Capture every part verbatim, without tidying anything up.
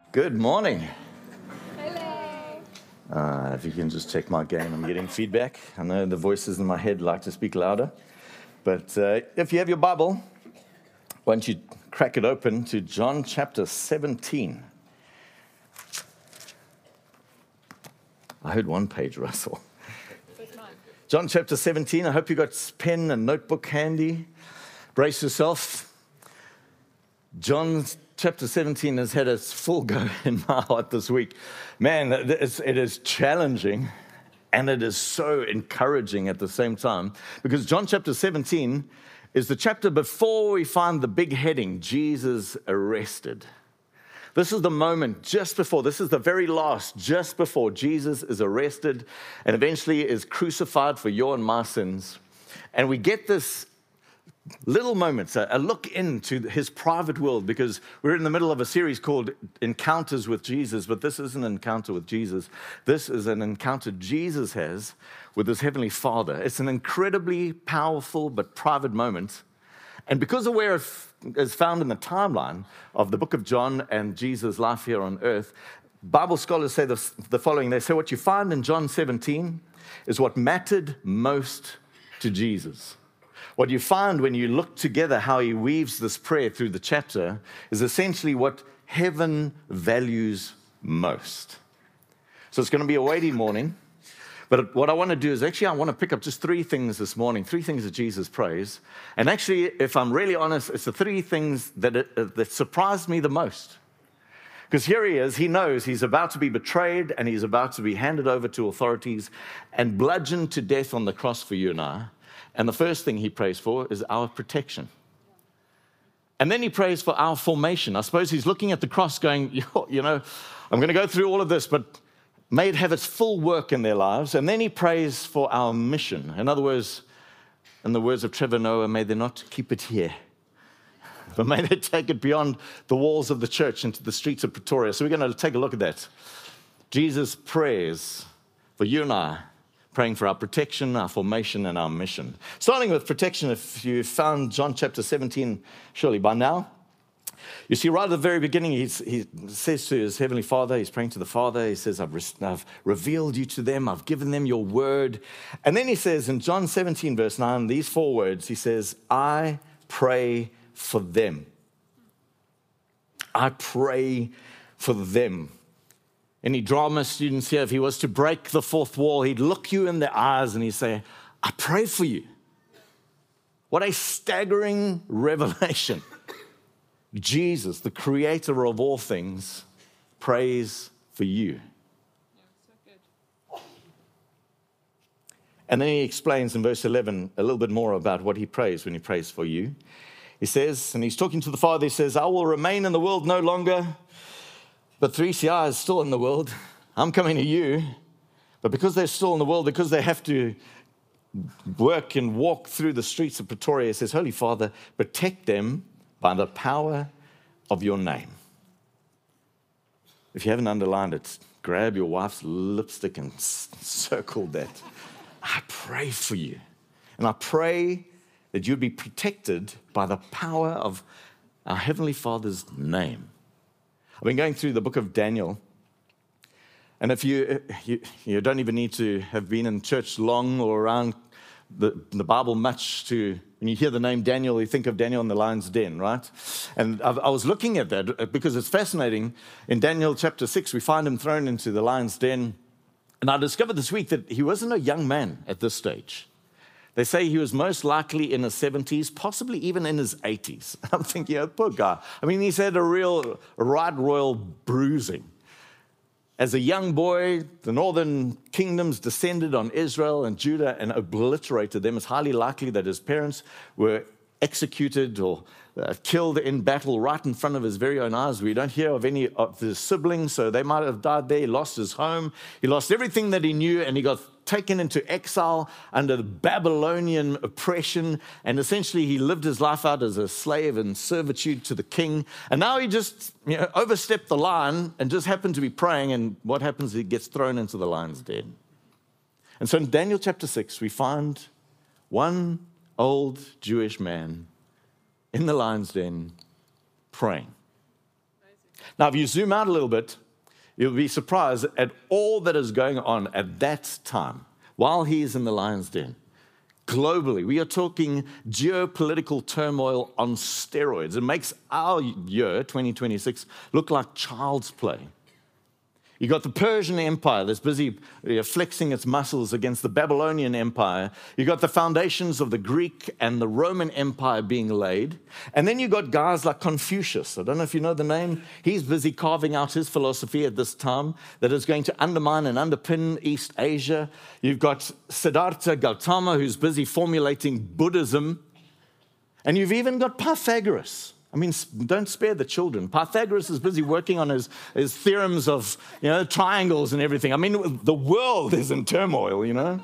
Good morning. Hello. Uh, if you can just check my gain, I'm getting feedback. I know the voices in my head like to speak louder. But uh, if you have your Bible, why don't you crack it open to John chapter seventeen. I heard one page rustle. John chapter seventeen. I hope you got pen and notebook handy. Brace yourself. John chapter seventeen has had its full go in my heart this week. Man, it's, it is challenging and it is so encouraging at the same time, because John chapter seventeen is the chapter before we find the big heading, Jesus arrested. This is the moment just before, this is the very last, just before Jesus is arrested and eventually is crucified for your and my sins. And we get this little moments, a look into his private world, because we're in the middle of a series called Encounters with Jesus, but this isn't an encounter with Jesus. This is an encounter Jesus has with his heavenly Father. It's an incredibly powerful but private moment. And because of where it is found in the timeline of the book of John and Jesus' life here on earth, Bible scholars say the following. They say what you find in John seventeen is what mattered most to Jesus. What you find when you look together how he weaves this prayer through the chapter is essentially what heaven values most. So it's going to be a weighty morning, but what I want to do is actually I want to pick up just three things this morning, three things that Jesus prays. And actually, if I'm really honest, it's the three things that, it, that surprised me the most. Because here he is, he knows he's about to be betrayed and he's about to be handed over to authorities and bludgeoned to death on the cross for you and I. And the first thing he prays for is our protection. And then he prays for our formation. I suppose he's looking at the cross going, you know, I'm going to go through all of this, but may it have its full work in their lives. And then he prays for our mission. In other words, in the words of Trevor Noah, may they not keep it here, but may they take it beyond the walls of the church into the streets of Pretoria. So we're going to take a look at that. Jesus prays for you and I, praying for our protection, our formation, and our mission. Starting with protection, if you found John chapter seventeen, surely by now, you see right at the very beginning, he's, he says to his heavenly Father, he's praying to the Father, he says, I've, re- I've revealed you to them, I've given them your word. And then he says in John seventeen, verse nine, these four words, he says, I pray for them. I pray for them. Any drama students here, if he was to break the fourth wall, he'd look you in the eyes and he'd say, I pray for you. What a staggering revelation. Jesus, the creator of all things, prays for you. Yeah, so good. And then he explains in verse eleven a little bit more about what he prays when he prays for you. He says, and he's talking to the Father, he says, I will remain in the world no longer, but three C I is still in the world. I'm coming to you. But because they're still in the world, because they have to work and walk through the streets of Pretoria, he says, Holy Father, protect them by the power of your name. If you haven't underlined it, grab your wife's lipstick and circle that. I pray for you. And I pray that you'd be protected by the power of our Heavenly Father's name. I've been going through the book of Daniel, and if you, you you don't even need to have been in church long or around the, the Bible much to, when you hear the name Daniel, you think of Daniel in the lion's den, right? And I've, I was looking at that because it's fascinating. In Daniel chapter six, we find him thrown into the lion's den, and I discovered this week that he wasn't a young man at this stage. They say he was most likely in his seventies, possibly even in his eighties. I'm thinking, oh, poor guy. I mean, he's had a real, a right royal bruising. As a young boy, the northern kingdoms descended on Israel and Judah and obliterated them. It's highly likely that his parents were executed or uh, killed in battle right in front of his very own eyes. We don't hear of any of his siblings, so they might have died there. He lost his home. He lost everything that he knew, and he got taken into exile under the Babylonian oppression, and essentially he lived his life out as a slave in servitude to the king. And now he just you know, overstepped the line and just happened to be praying, and what happens? He gets thrown into the lion's den. And so in Daniel chapter six, we find one old Jewish man in the lion's den praying. Now, if you zoom out a little bit, you'll be surprised at all that is going on at that time while he is in the lion's den. Globally, we are talking geopolitical turmoil on steroids. It makes our year, twenty twenty-six, look like child's play. You got the Persian Empire that's busy flexing its muscles against the Babylonian Empire. You got the foundations of the Greek and the Roman Empire being laid. And then you got guys like Confucius. I don't know if you know the name. He's busy carving out his philosophy at this time that is going to undermine and underpin East Asia. You've got Siddhartha Gautama, who's busy formulating Buddhism. And you've even got Pythagoras. I mean, don't spare the children. Pythagoras is busy working on his, his theorems of, you know, triangles and everything. I mean, the world is in turmoil, you know.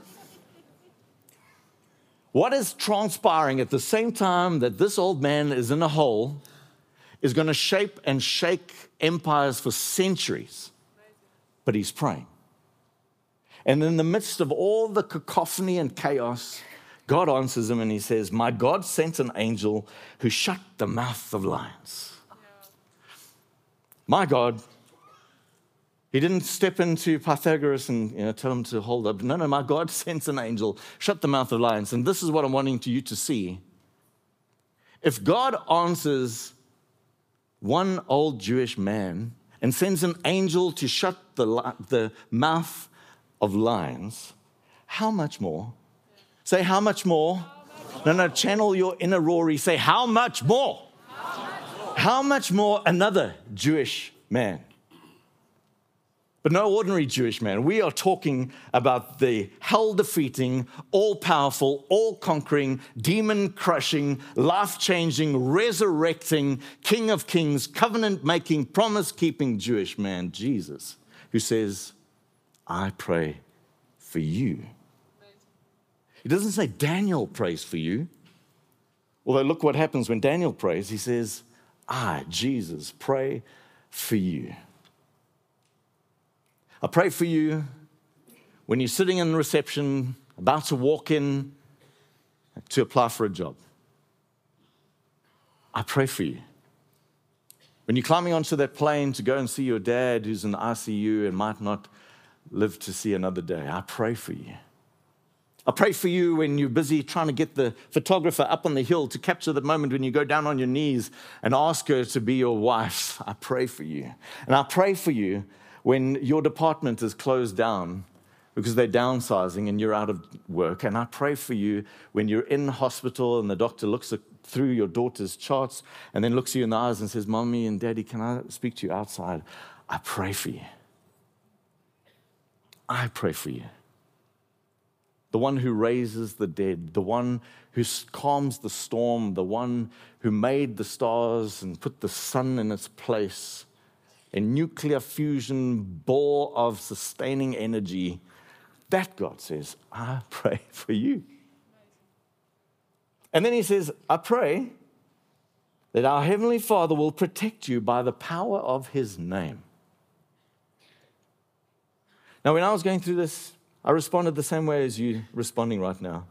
What is transpiring at the same time that this old man is in a hole is going to shape and shake empires for centuries. But he's praying. And in the midst of all the cacophony and chaos, God answers him and he says, my God sent an angel who shut the mouth of lions. Yeah. My God, he didn't step into Pythagoras and you know, tell him to hold up. No, no, my God sent an angel, shut the mouth of lions. And this is what I'm wanting to you to see. If God answers one old Jewish man and sends an angel to shut the, the mouth of lions, how much more? Say, how much more? How much more? No, no, channel your inner Rory. Say, how much more? How much more? How much more another Jewish man? But no ordinary Jewish man. We are talking about the hell-defeating, all-powerful, all-conquering, demon-crushing, life-changing, resurrecting, King of Kings, covenant-making, promise-keeping Jewish man, Jesus, who says, I pray for you. He doesn't say Daniel prays for you. Although look what happens when Daniel prays. He says, I, Jesus, pray for you. I pray for you when you're sitting in reception, about to walk in to apply for a job. I pray for you. When you're climbing onto that plane to go and see your dad who's in the I C U and might not live to see another day, I pray for you. I pray for you when you're busy trying to get the photographer up on the hill to capture the moment when you go down on your knees and ask her to be your wife. I pray for you. And I pray for you when your department is closed down because they're downsizing and you're out of work. And I pray for you when you're in hospital and the doctor looks at, through your daughter's charts and then looks you in the eyes and says, Mommy and Daddy, can I speak to you outside? I pray for you. I pray for you. The one who raises the dead, the one who calms the storm, the one who made the stars and put the sun in its place, a nuclear fusion ball of sustaining energy. That God says, I pray for you. And then he says, I pray that our Heavenly Father will protect you by the power of his name. Now, when I was going through this, I responded the same way as you responding right now.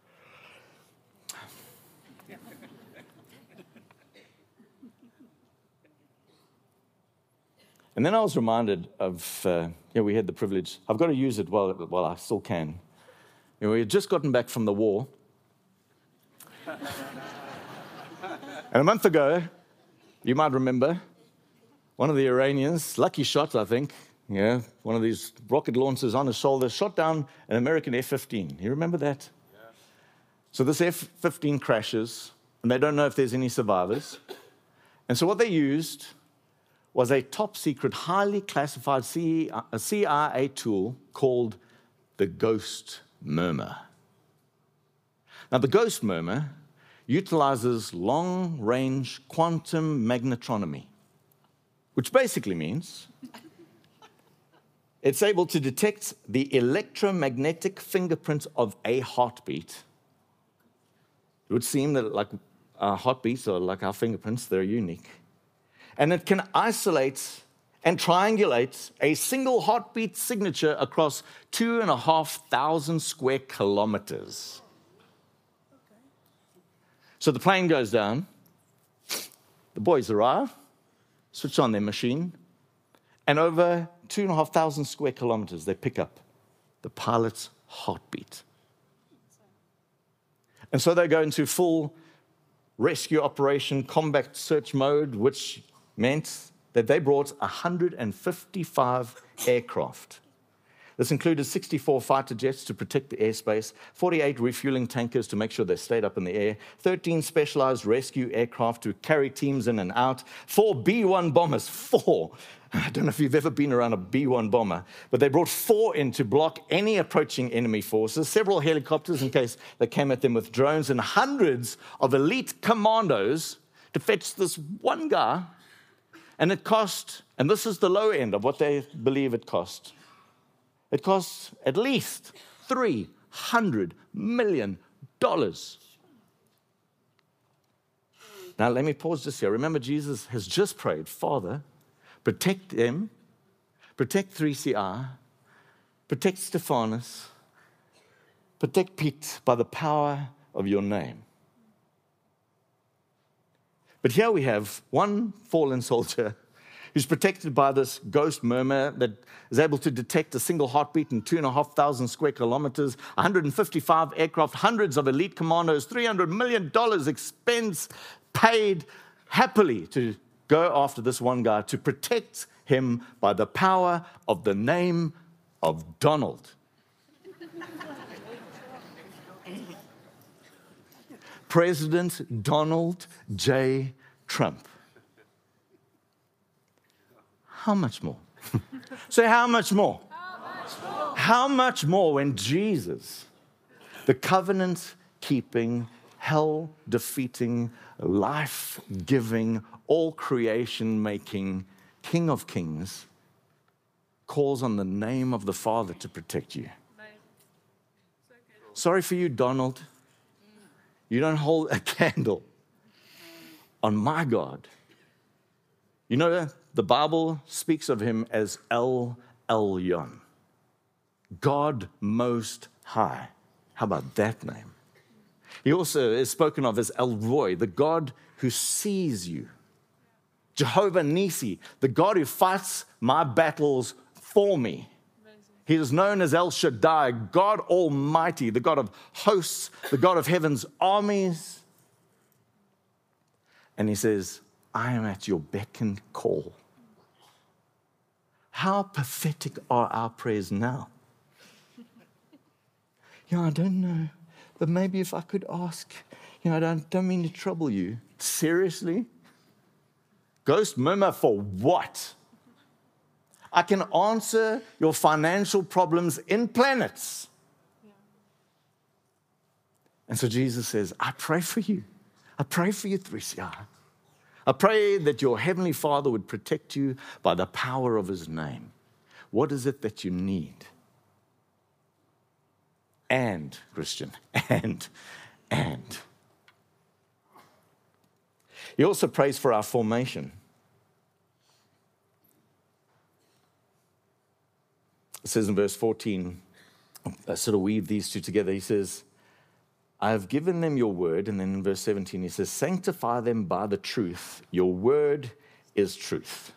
And then I was reminded of, uh, yeah, we had the privilege. I've got to use it while, while I still can. You know, we had just gotten back from the war. And a month ago, you might remember, one of the Iranians, lucky shot, I think, yeah, one of these rocket launchers on his shoulder, shot down an American F fifteen. You remember that? Yeah. So this F fifteen crashes, and they don't know if there's any survivors. And so what they used was a top-secret, highly classified C I A tool called the Ghost Murmur. Now, the Ghost Murmur utilizes long-range quantum magnetronomy, which basically means it's able to detect the electromagnetic fingerprint of a heartbeat. It would seem that like our heartbeats are like our fingerprints, they're unique. And it can isolate and triangulate a single heartbeat signature across two and a half thousand square kilometers. So the plane goes down, the boys arrive, switch on their machine, and over two and a half thousand square kilometers, they pick up the pilot's heartbeat. And so they go into full rescue operation, combat search mode, which meant that they brought one hundred fifty-five aircraft. This included sixty-four fighter jets to protect the airspace, forty-eight refueling tankers to make sure they stayed up in the air, thirteen specialized rescue aircraft to carry teams in and out, four B one bombers, four. I don't know if you've ever been around a B one bomber, but they brought four in to block any approaching enemy forces, several helicopters in case they came at them with drones, and hundreds of elite commandos to fetch this one guy. And it cost, and this is the low end of what they believe it cost, it costs at least three hundred million dollars. Now, let me pause just here. Remember, Jesus has just prayed, Father, protect them, protect three C I, protect Stephanus, protect Pete by the power of your name. But here we have one fallen soldier who's protected by this ghost murmur that is able to detect a single heartbeat in two and a half thousand square kilometers, one hundred fifty-five aircraft, hundreds of elite commandos, three hundred million dollars expense paid happily to go after this one guy, to protect him by the power of the name of Donald. President Donald J. Trump. How much more? Say, how much more? How much more? How much more when Jesus, the covenant-keeping, hell-defeating, life-giving, all-creation-making King of Kings, calls on the name of the Father to protect you. Sorry for you, Donald. You don't hold a candle on my God. You know, the Bible speaks of him as El Elyon, God Most High. How about that name? He also is spoken of as El Roi, the God who sees you. Jehovah Nissi, the God who fights my battles for me. He is known as El Shaddai, God Almighty, the God of hosts, the God of heaven's armies. And he says, I am at your beck and call. How pathetic are our prayers now? You know, I don't know, but maybe if I could ask, you know, I don't, don't mean to trouble you. Seriously? Ghost murmur for what? I can answer your financial problems in planets. Yeah. And so Jesus says, I pray for you. I pray for you, three C I. I pray that your heavenly Father would protect you by the power of his name. What is it that you need? And, Christian, and, and. He also prays for our formation. It says in verse fourteen, I sort of weave these two together. He says, I have given them your word. And then in verse seventeen, he says, sanctify them by the truth. Your word is truth.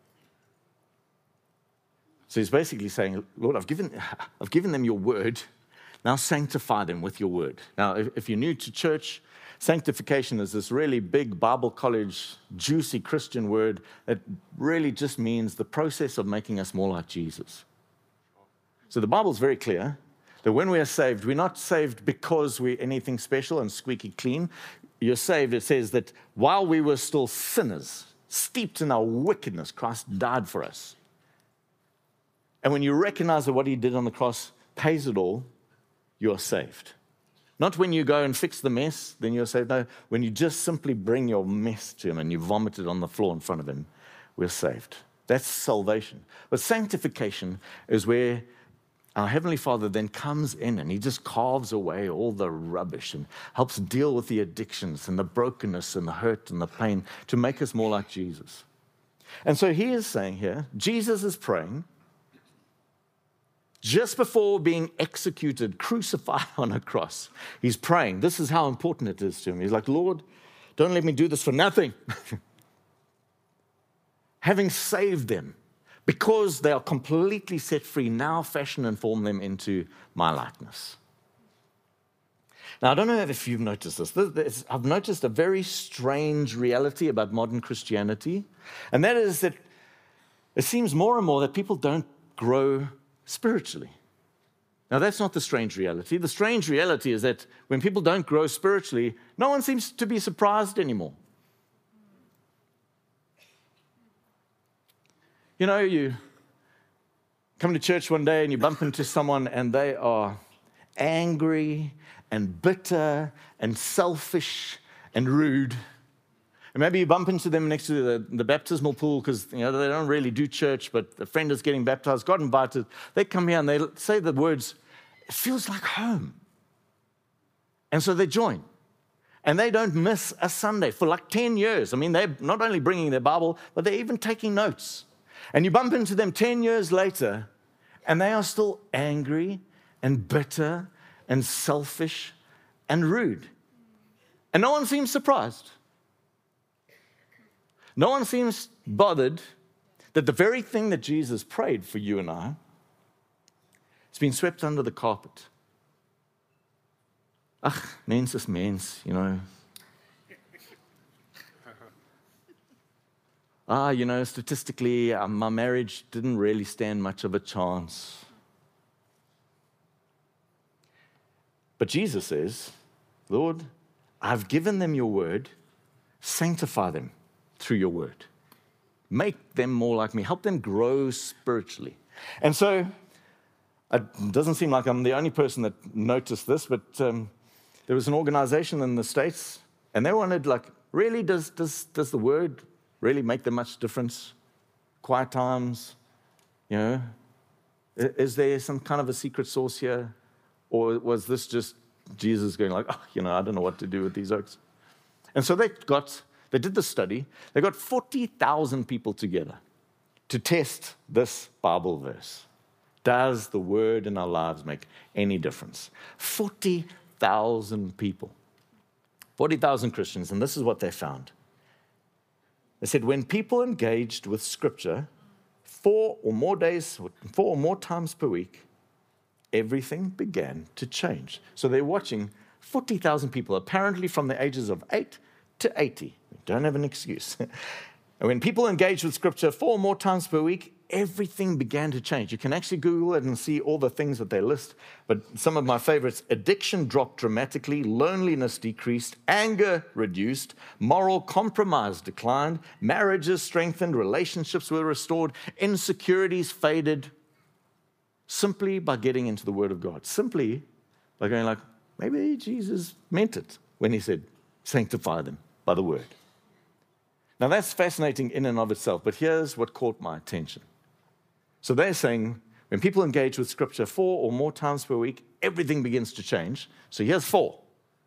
So he's basically saying, Lord, I've given, I've given them your word. Now sanctify them with your word. Now, if, if you're new to church, sanctification is this really big Bible college, juicy Christian word that really just means the process of making us more like Jesus. So the Bible's very clear that when we are saved, we're not saved because we're anything special and squeaky clean. You're saved, it says that while we were still sinners, steeped in our wickedness, Christ died for us. And when you recognize that what he did on the cross pays it all, you're saved. Not when you go and fix the mess, then you're saved. No, when you just simply bring your mess to him and you vomit it on the floor in front of him, we're saved. That's salvation. But sanctification is where our Heavenly Father then comes in and he just carves away all the rubbish and helps deal with the addictions and the brokenness and the hurt and the pain to make us more like Jesus. And so he is saying here, Jesus is praying just before being executed, crucified on a cross. He's praying. This is how important it is to him. He's like, Lord, don't let me do this for nothing. having saved them, because they are completely set free, now fashion and form them into my likeness. Now, I don't know if you've noticed this. This- I've noticed a very strange reality about modern Christianity, and that is that it seems more and more that people don't grow spiritually. Now, that's not the strange reality. The strange reality is that when people don't grow spiritually, no one seems to be surprised anymore. You know, you come to church one day and you bump into someone and they are angry and bitter and selfish and rude. And maybe you bump into them next to the, the baptismal pool because, you know, they don't really do church, but a friend is getting baptized, got invited. They come here and they say the words, "It feels like home." And so they join. And they don't miss a Sunday for like ten years. I mean, they're not only bringing their Bible, but they're even taking notes. And you bump into them ten years later, and they are still angry and bitter and selfish and rude. And no one seems surprised. No one seems bothered that the very thing that Jesus prayed for you and I has been swept under the carpet. Ach, mens is mens, you know. Ah, you know, statistically, uh, my marriage didn't really stand much of a chance. But Jesus says, "Lord, I've given them your word. Sanctify them through your word. Make them more like me. Help them grow spiritually." And so, it doesn't seem like I'm the only person that noticed this, but um, there was an organization in the States, and they wanted, like, really, does, does, does the word really make that much difference? Quiet times, you know? Is there some kind of a secret sauce here? Or was this just Jesus going like, "Oh, you know, I don't know what to do with these oaks"? And so they got, they did the study. They got forty thousand people together to test this Bible verse. Does the word in our lives make any difference? forty thousand people. forty thousand Christians, and this is what they found. They said when people engaged with Scripture four or more days, four or more times per week, everything began to change. So they're watching forty thousand people, apparently from the ages of eight to eighty. We don't have an excuse. And when people engaged with Scripture four or more times per week, everything began to change. You can actually Google it and see all the things that they list. But some of my favorites: addiction dropped dramatically, loneliness decreased, anger reduced, moral compromise declined, marriages strengthened, relationships were restored, insecurities faded, simply by getting into the Word of God. Simply by going like, maybe Jesus meant it when he said, sanctify them by the Word. Now that's fascinating in and of itself, but here's what caught my attention. So they're saying when people engage with Scripture four or more times per week, everything begins to change. So here's four.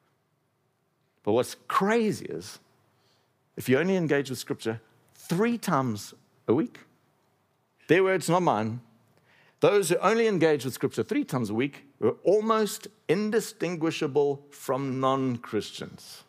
But what's crazy is if you only engage with Scripture three times a week, their words, not mine, those who only engage with Scripture three times a week were almost indistinguishable from non-Christians.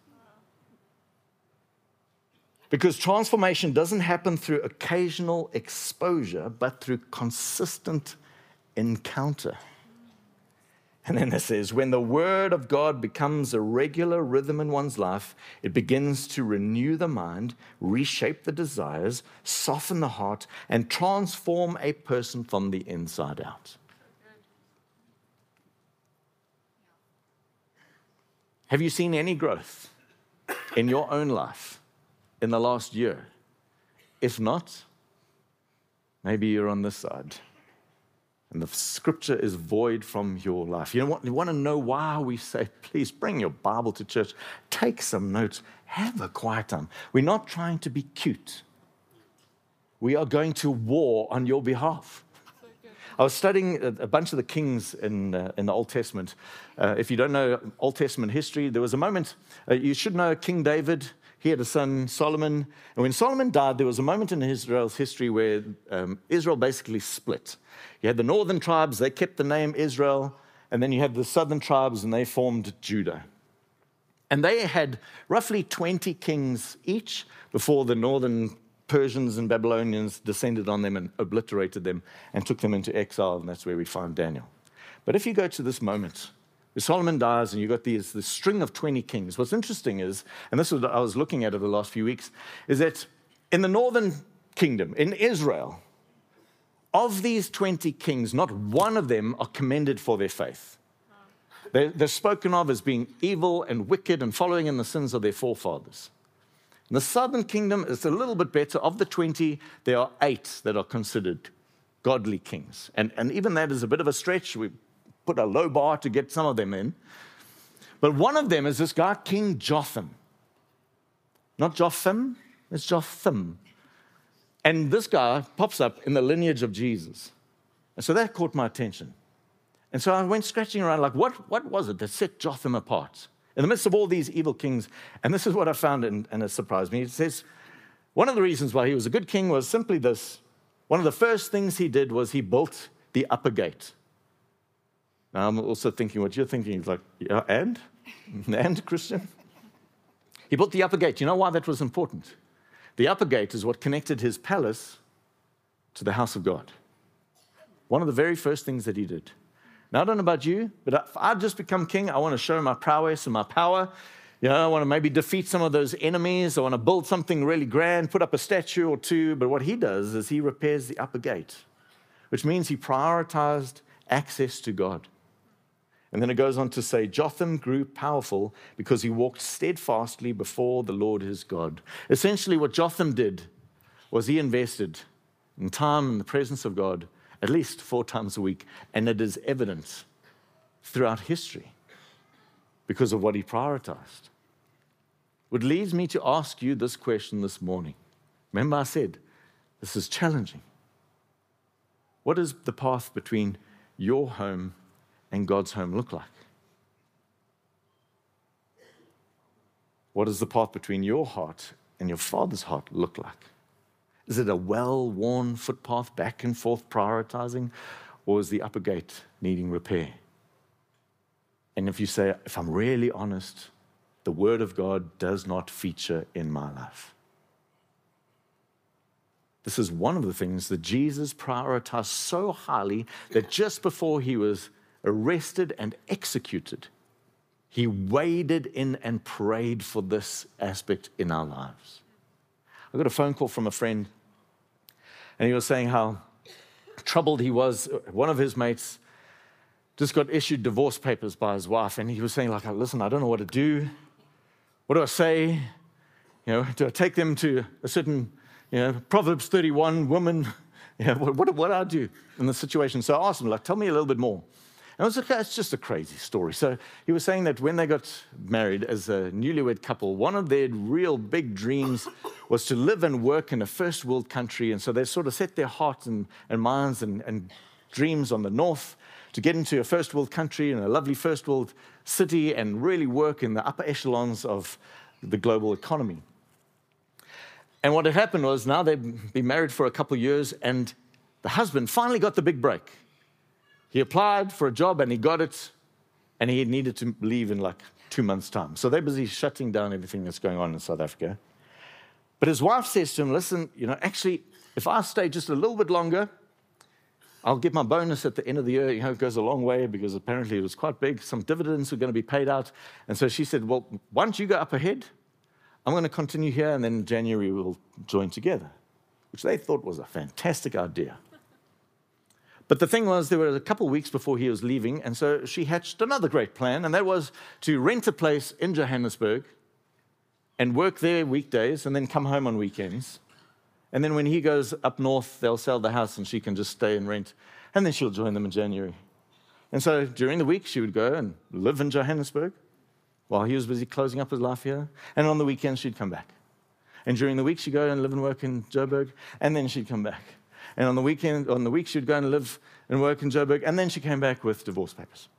Because transformation doesn't happen through occasional exposure, but through consistent encounter. And then it says, when the Word of God becomes a regular rhythm in one's life, it begins to renew the mind, reshape the desires, soften the heart, and transform a person from the inside out. Have you seen any growth in your own life in the last year? If not, maybe you're on this side and the Scripture is void from your life. You know what? You want to know why we say, please bring your Bible to church, take some notes, have a quiet time. We're not trying to be cute. We are going to war on your behalf. I was studying a bunch of the kings in, uh, in the Old Testament. Uh, if you don't know Old Testament history, there was a moment, uh, you should know King David. He had a son, Solomon. And when Solomon died, there was a moment in Israel's history where um, Israel basically split. You had the northern tribes, they kept the name Israel. And then you had the southern tribes, and they formed Judah. And they had roughly twenty kings each before the northern Persians and Babylonians descended on them and obliterated them and took them into exile, and that's where we find Daniel. But if you go to this moment, where Solomon dies and you've got these, this string of twenty kings, what's interesting is, and this is what I was looking at over the last few weeks, is that in the northern kingdom, in Israel, of these twenty kings, not one of them are commended for their faith. They're, they're spoken of as being evil and wicked and following in the sins of their forefathers. In the southern kingdom, it's a little bit better. Of the twenty, there are eight that are considered godly kings. And, and even that is a bit of a stretch. We put a low bar to get some of them in. But one of them is this guy, King Jotham. Not Jotham, it's Jotham. And this guy pops up in the lineage of Jesus. And so that caught my attention. And so I went scratching around, like, what, what was it that set Jotham apart? In the midst of all these evil kings, and this is what I found, and, and it surprised me. It says, one of the reasons why he was a good king was simply this. One of the first things he did was he built the upper gate. Now, I'm also thinking what you're thinking. It's like, yeah, and? And, Christian? He built the upper gate. You know why that was important? The upper gate is what connected his palace to the house of God. One of the very first things that he did. Now, I don't know about you, but if I just become king, I want to show my prowess and my power. You know, I want to maybe defeat some of those enemies. I want to build something really grand, put up a statue or two. But what he does is he repairs the upper gate, which means he prioritized access to God. And then it goes on to say, Jotham grew powerful because he walked steadfastly before the Lord his God. Essentially, what Jotham did was he invested in time in the presence of God at least four times a week, and it is evident throughout history because of what he prioritized. Which leads me to ask you this question this morning. Remember I said, this is challenging. What does the path between your home and God's home look like? What does the path between your heart and your Father's heart look like? Is it a well-worn footpath back and forth prioritizing, or is the upper gate needing repair? And if you say, if I'm really honest, the Word of God does not feature in my life. This is one of the things that Jesus prioritized so highly that just before he was arrested and executed, he waded in and prayed for this aspect in our lives. I got a phone call from a friend, and he was saying how troubled he was. One of his mates just got issued divorce papers by his wife, and he was saying, like, listen, I don't know what to do. What do I say? You know, do I take them to a certain, you know, Proverbs thirty-one woman? You know, what, what, what do I do in this situation? So I asked him, like, tell me a little bit more. And I was like, it's just a crazy story. So he was saying that when they got married as a newlywed couple, one of their real big dreams was to live and work in a first world country. And so they sort of set their hearts and, and minds and, and dreams on the north to get into a first world country and a lovely first world city and really work in the upper echelons of the global economy. And what had happened was now they'd been married for a couple of years, and the husband finally got the big break. He applied for a job and he got it, and he needed to leave in like two months' time. So they're busy shutting down everything that's going on in South Africa. But his wife says to him, listen, you know, actually, if I stay just a little bit longer, I'll get my bonus at the end of the year. You know, it goes a long way because apparently it was quite big. Some dividends were going to be paid out. And so she said, well, why don't you go up ahead? I'm going to continue here, and then in January we'll join together, which they thought was a fantastic idea. But the thing was, there were a couple of weeks before he was leaving, and so she hatched another great plan, and that was to rent a place in Johannesburg and work there weekdays and then come home on weekends. And then when he goes up north, they'll sell the house and she can just stay and rent, and then she'll join them in January. And so during the week, she would go and live in Johannesburg while he was busy closing up his life here, and on the weekends, she'd come back. And during the week, she'd go and live and work in Joburg, and then she'd come back. And on the weekend, on the week, she'd go and live and work in Joburg, and then she came back with divorce papers.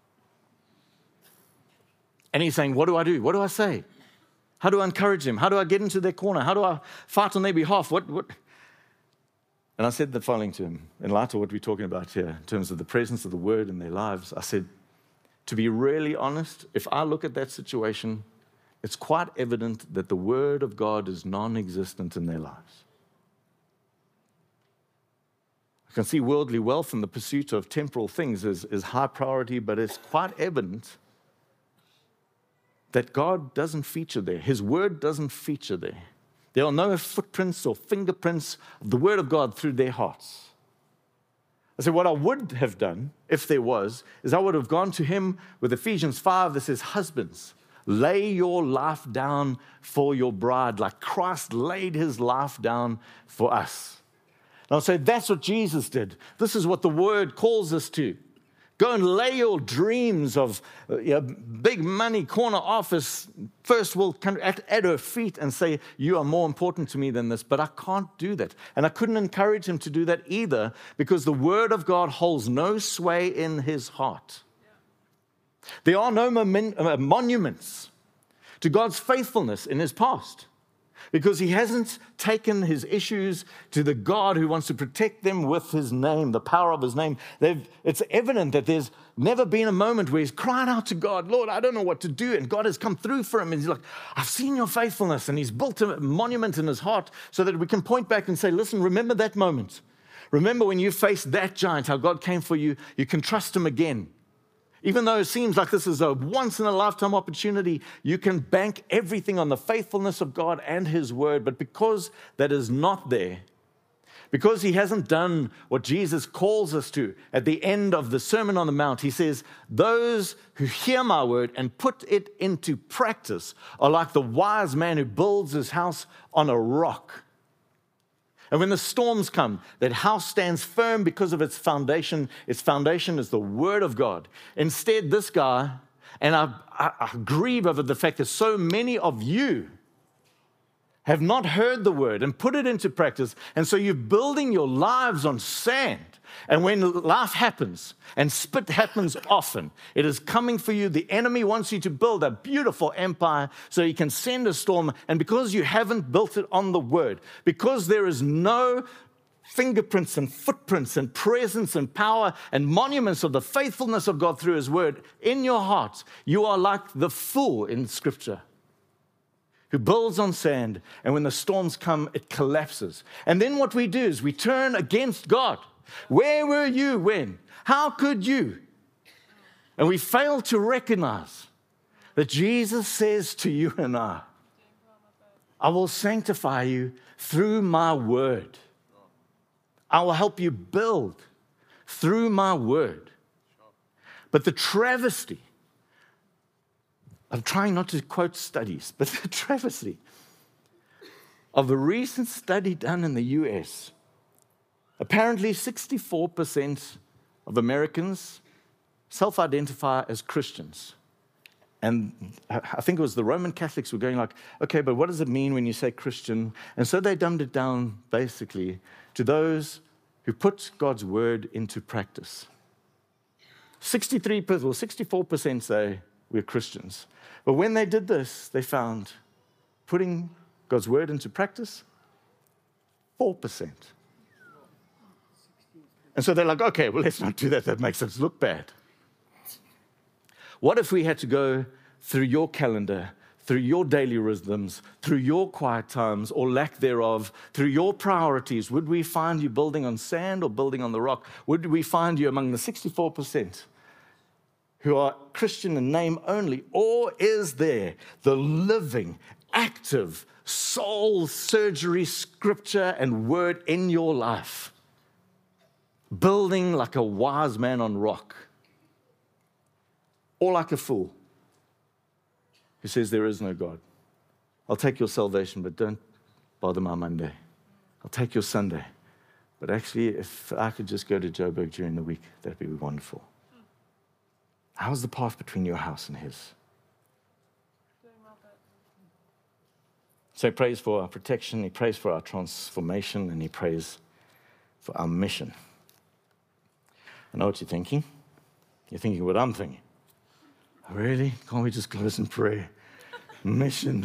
And he's saying, what do I do? What do I say? How do I encourage them? How do I get into their corner? How do I fight on their behalf? What, what? And I said the following to him, in light of what we're talking about here, in terms of the presence of the Word in their lives. I said, to be really honest, if I look at that situation, it's quite evident that the Word of God is non-existent in their lives. I can see worldly wealth and the pursuit of temporal things is, is high priority, but it's quite evident that God doesn't feature there. His word doesn't feature there. There are no footprints or fingerprints of the word of God through their hearts. I said, what I would have done, if there was, is I would have gone to him with Ephesians five that says, husbands, lay your life down for your bride, like Christ laid his life down for us. And I'll say, that's what Jesus did. This is what the word calls us to. Go and lay your dreams of uh, you know, big money, corner office, first world country at, at her feet and say, you are more important to me than this. But I can't do that. And I couldn't encourage him to do that either, because the word of God holds no sway in his heart. There are no momen- uh, monuments to God's faithfulness in his past, because he hasn't taken his issues to the God who wants to protect them with his name, the power of his name. They've, it's evident that there's never been a moment where he's crying out to God, Lord, I don't know what to do. And God has come through for him. And he's like, I've seen your faithfulness. And he's built a monument in his heart so that we can point back and say, listen, remember that moment. Remember when you faced that giant, how God came for you. You can trust him again. Even though it seems like this is a once-in-a-lifetime opportunity, you can bank everything on the faithfulness of God and his word. But because that is not there, because he hasn't done what Jesus calls us to at the end of the Sermon on the Mount, he says, those who hear my word and put it into practice are like the wise man who builds his house on a rock. And when the storms come, that house stands firm because of its foundation. Its foundation is the word of God. Instead, this guy, and I, I, I grieve over the fact that so many of you have not heard the word and put it into practice. And so you're building your lives on sand. And when life happens and spit happens often, it is coming for you. The enemy wants you to build a beautiful empire so he can send a storm. And because you haven't built it on the word, because there is no fingerprints and footprints and presence and power and monuments of the faithfulness of God through his word in your hearts, you are like the fool in Scripture who builds on sand, and when the storms come, it collapses. And then what we do is we turn against God. Where were you when? How could you? And we fail to recognize that Jesus says to you and I, I will sanctify you through my word. I will help you build through my word. But the travesty, I'm trying not to quote studies, but the travesty of a recent study done in the U S, apparently sixty-four percent of Americans self-identify as Christians. And I think it was the Roman Catholics were going like, okay, but what does it mean when you say Christian? And so they dumbed it down basically to those who put God's word into practice. sixty-three percent, well, sixty-four percent say we're Christians. But when they did this, they found putting God's word into practice, four percent. And so they're like, okay, well, let's not do that. That makes us look bad. What if we had to go through your calendar, through your daily rhythms, through your quiet times or lack thereof, through your priorities? Would we find you building on sand or building on the rock? Would we find you among the sixty-four percent who are Christian in name only? Or is there the living, active, soul surgery scripture and word in your life, building like a wise man on rock, or like a fool who says there is no God? I'll take your salvation, but don't bother my Monday. I'll take your Sunday, but actually, if I could just go to Joburg during the week, that'd be wonderful. How's the path between your house and his? So he prays for our protection, he prays for our transformation, and he prays for our mission. I know what you're thinking. You're thinking what I'm thinking. Oh, really? Can't we just close in prayer? Mission.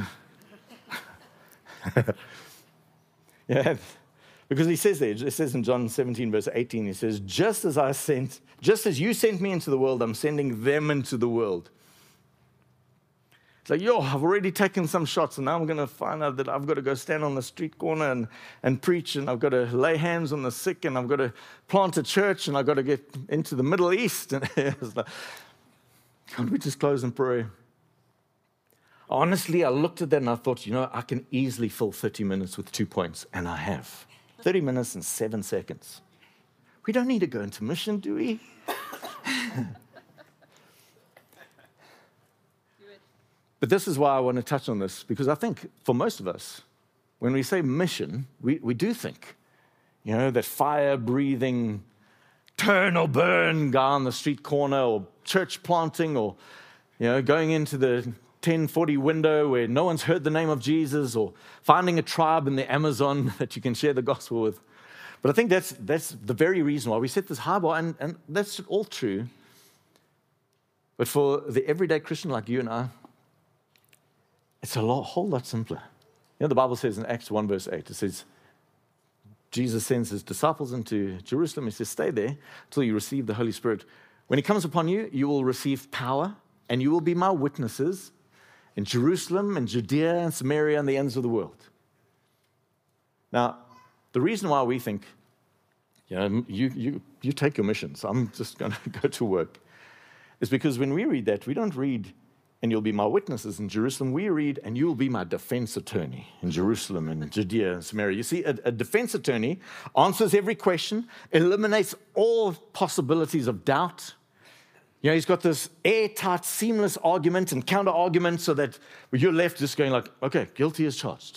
Yeah, because he says there, it says in John seventeen, verse eighteen, he says, just as I sent, just as you sent me into the world, I'm sending them into the world. It's like, yo, I've already taken some shots, and now I'm going to find out that I've got to go stand on the street corner and, and preach, and I've got to lay hands on the sick, and I've got to plant a church, and I've got to get into the Middle East. And it's like, can't we just close and pray? Honestly, I looked at that and I thought, you know, I can easily fill thirty minutes with two points, and I have. thirty minutes and seven seconds. We don't need to go into mission, do we? But this is why I want to touch on this, because I think for most of us, when we say mission, we, we do think, you know, that fire-breathing, turn or burn guy on the street corner, or church planting, or, you know, going into the ten forty window where no one's heard the name of Jesus, or finding a tribe in the Amazon that you can share the gospel with. But I think that's that's the very reason why we set this high bar, and, and that's all true. But for the everyday Christian like you and I, it's a lot, whole lot simpler. You know, the Bible says in Acts one, verse eight, it says, Jesus sends his disciples into Jerusalem. He says, stay there until you receive the Holy Spirit. When he comes upon you, you will receive power, and you will be my witnesses in Jerusalem and Judea and Samaria and the ends of the world. Now, the reason why we think, you know, you, you, you take your missions, I'm just going to go to work, is because when we read that, we don't read, and you'll be my witnesses in Jerusalem. We read, and you will be my defense attorney in Jerusalem and Judea and Samaria. You see, a, a defense attorney answers every question, eliminates all possibilities of doubt. You know, he's got this airtight, seamless argument and counter-argument so that you're left just going like, okay, guilty as charged.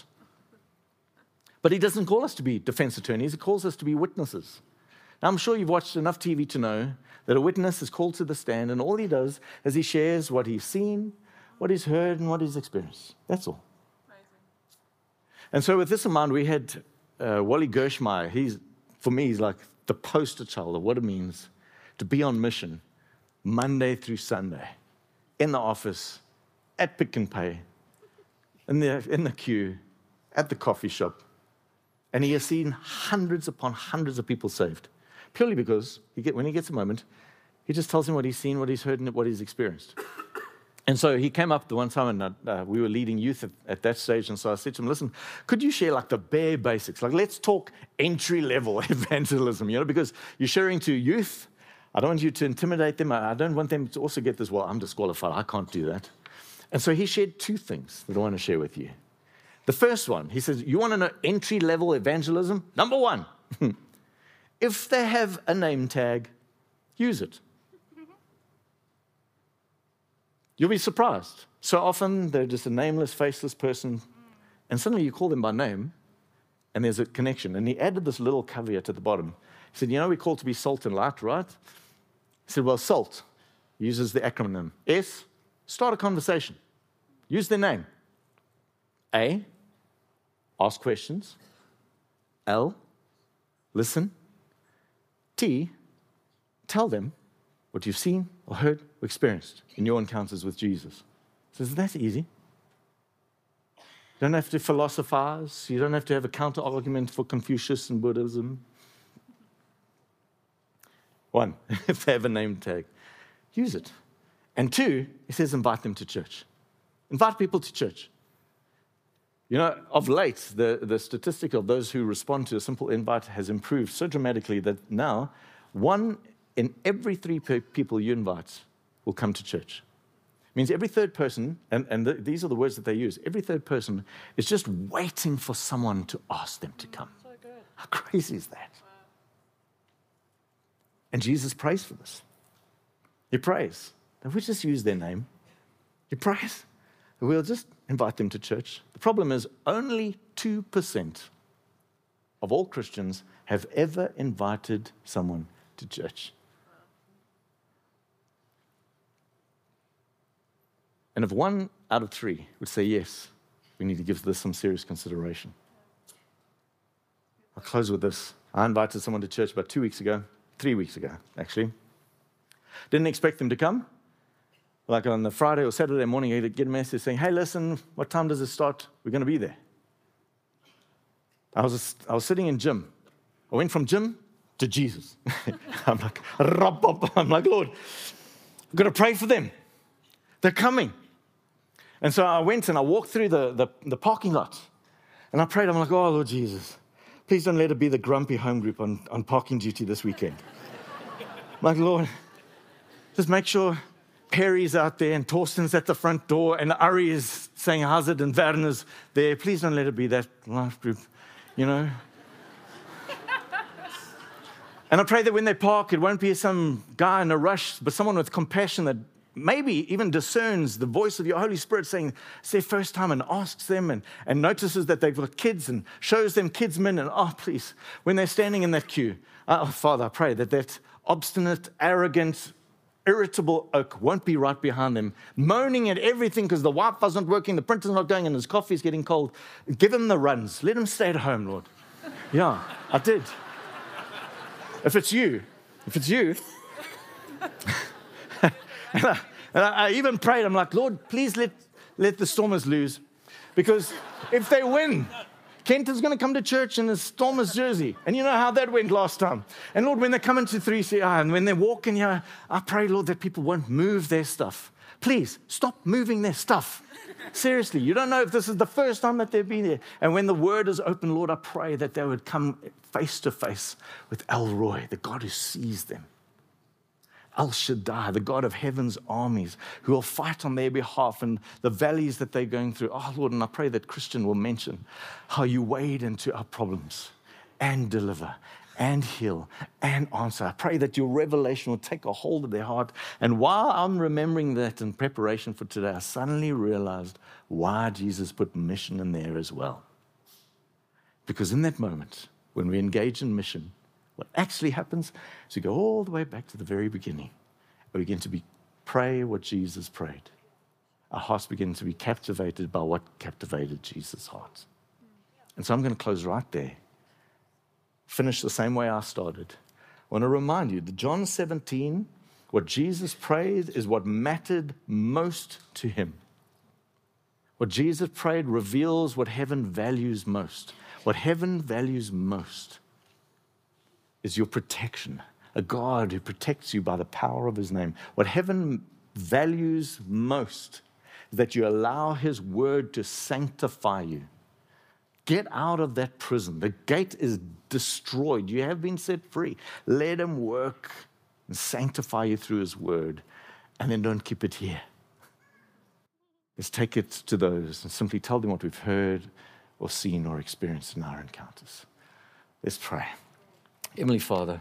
But he doesn't call us to be defense attorneys. He calls us to be witnesses. Now, I'm sure you've watched enough T V to know that a witness is called to the stand, and all he does is he shares what he's seen, what he's heard, and what he's experienced. That's all. Amazing. And so with this in mind, we had uh, Wally Gershmeyer. He's, for me, he's like the poster child of what it means to be on mission Monday through Sunday, in the office, at Pick and Pay, in the, in the queue, at the coffee shop. And he has seen hundreds upon hundreds of people saved, purely because he get, when he gets a moment, he just tells him what he's seen, what he's heard, and what he's experienced. And so he came up the one time, and uh, we were leading youth at, at that stage, and so I said to him, listen, could you share like the bare basics? Like, let's talk entry-level evangelism, you know, because you're sharing to youth. I don't want you to intimidate them. I don't want them to also get this, well, I'm disqualified. I can't do that. And so he shared two things that I want to share with you. The first one, he says, you want to know entry-level evangelism? Number one, if they have a name tag, use it. You'll be surprised. So often they're just a nameless, faceless person, and suddenly you call them by name, and there's a connection. And he added this little caveat at the bottom. He said, you know, we're called to be salt and light, right? He said, well, SALT uses the acronym. S, start a conversation. Use their name. A, ask questions. L, listen. T, tell them what you've seen or heard or experienced in your encounters with Jesus. So that's easy. You don't have to philosophize. You don't have to have a counter-argument for Confucius and Buddhism. One, if they have a name tag, use it. And two, he says invite them to church. Invite people to church. You know, of late, the, the statistic of those who respond to a simple invite has improved so dramatically that now one in every three pe- people you invite will come to church. It means every third person, and, and the, these are the words that they use, every third person is just waiting for someone to ask them to come. So good. How crazy is that? Wow. And Jesus prays for this. He prays that we just use their name. He prays that we'll just invite them to church. The problem is only two percent of all Christians have ever invited someone to church. And if one out of three would say yes, we need to give this some serious consideration. I'll close with this. I invited someone to church about two weeks ago, three weeks ago, actually. Didn't expect them to come. Like on the Friday or Saturday morning, I'd get a message saying, hey, listen, what time does it start? We're going to be there. I was, I was sitting in gym. I went from gym to Jesus. I'm like, I'm like, Lord, I've got to pray for them. They're coming. And so I went and I walked through the, the, the parking lot. And I prayed, I'm like, oh, Lord Jesus, please don't let it be the grumpy home group on, on parking duty this weekend. I'm like, Lord, just make sure Perry's out there and Torsten's at the front door and Ari is saying how's it and Werner's there. Please don't let it be that life group, you know. And I pray that when they park, it won't be some guy in a rush, but someone with compassion that maybe even discerns the voice of your Holy Spirit saying it's their first time and asks them and, and notices that they've got kids and shows them kids min and, oh, please, when they're standing in that queue, oh, Father, I pray that that obstinate, arrogant, irritable oak won't be right behind them, moaning at everything because the Wi-Fi's not working, the printer's not going, and his coffee's getting cold. Give him the runs. Let him stay at home, Lord. Yeah, I did. If it's you, if it's you, and, I, and I even prayed, I'm like, Lord, please let, let the Stormers lose, because if they win, Kent is going to come to church in his Stormers jersey. And you know how that went last time. And Lord, when they come into three C I and when they're walking here, I pray, Lord, that people won't move their stuff. Please, stop moving their stuff. Seriously, you don't know if this is the first time that they've been there. And when the word is open, Lord, I pray that they would come face to face with El Roy, the God who sees them. El Shaddai, the God of heaven's armies, who will fight on their behalf in the valleys that they're going through. Oh, Lord, and I pray that Christian will mention how you wade into our problems and deliver and heal and answer. I pray that your revelation will take a hold of their heart. And while I'm remembering that in preparation for today, I suddenly realized why Jesus put mission in there as well. Because in that moment, when we engage in mission, what actually happens is we go all the way back to the very beginning. We begin to be, pray what Jesus prayed. Our hearts begin to be captivated by what captivated Jesus' heart. And so I'm going to close right there. Finish the same way I started. I want to remind you that John seventeen, what Jesus prayed is what mattered most to him. What Jesus prayed reveals what heaven values most. What heaven values most is your protection, a God who protects you by the power of his name. What heaven values most is that you allow his word to sanctify you. Get out of that prison. The gate is destroyed. You have been set free. Let him work and sanctify you through his word, and then don't keep it here. Let's take it to those and simply tell them what we've heard or seen or experienced in our encounters. Let's pray. Heavenly Father,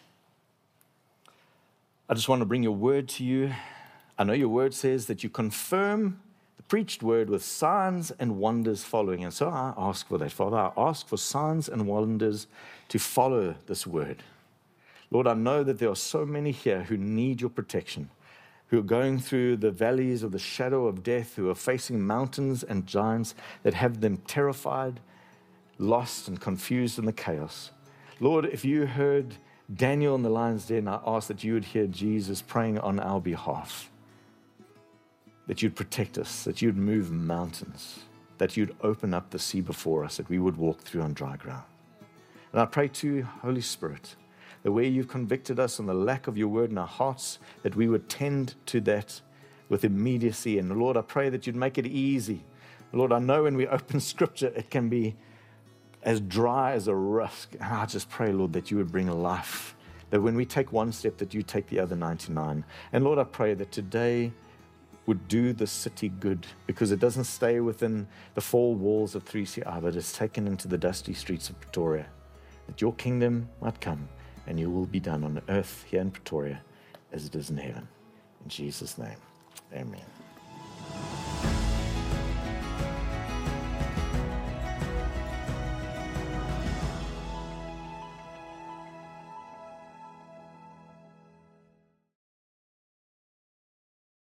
I just want to bring your word to you. I know your word says that you confirm the preached word with signs and wonders following. And so I ask for that, Father. I ask for signs and wonders to follow this word. Lord, I know that there are so many here who need your protection, who are going through the valleys of the shadow of death, who are facing mountains and giants that have them terrified, lost, and confused in the chaos. Lord, if you heard Daniel in the lion's den, I ask that you would hear Jesus praying on our behalf, that you'd protect us, that you'd move mountains, that you'd open up the sea before us, that we would walk through on dry ground. And I pray to Holy Spirit, that where you've convicted us on the lack of your word in our hearts, that we would tend to that with immediacy. And Lord, I pray that you'd make it easy. Lord, I know when we open scripture, it can be as dry as a rusk. And I just pray, Lord, that you would bring life, that when we take one step, that you take the other ninety-nine. And Lord, I pray that today would do the city good, because it doesn't stay within the four walls of three C I, but it's taken into the dusty streets of Pretoria, that your kingdom might come and your will be done on earth here in Pretoria as it is in heaven. In Jesus' name, amen.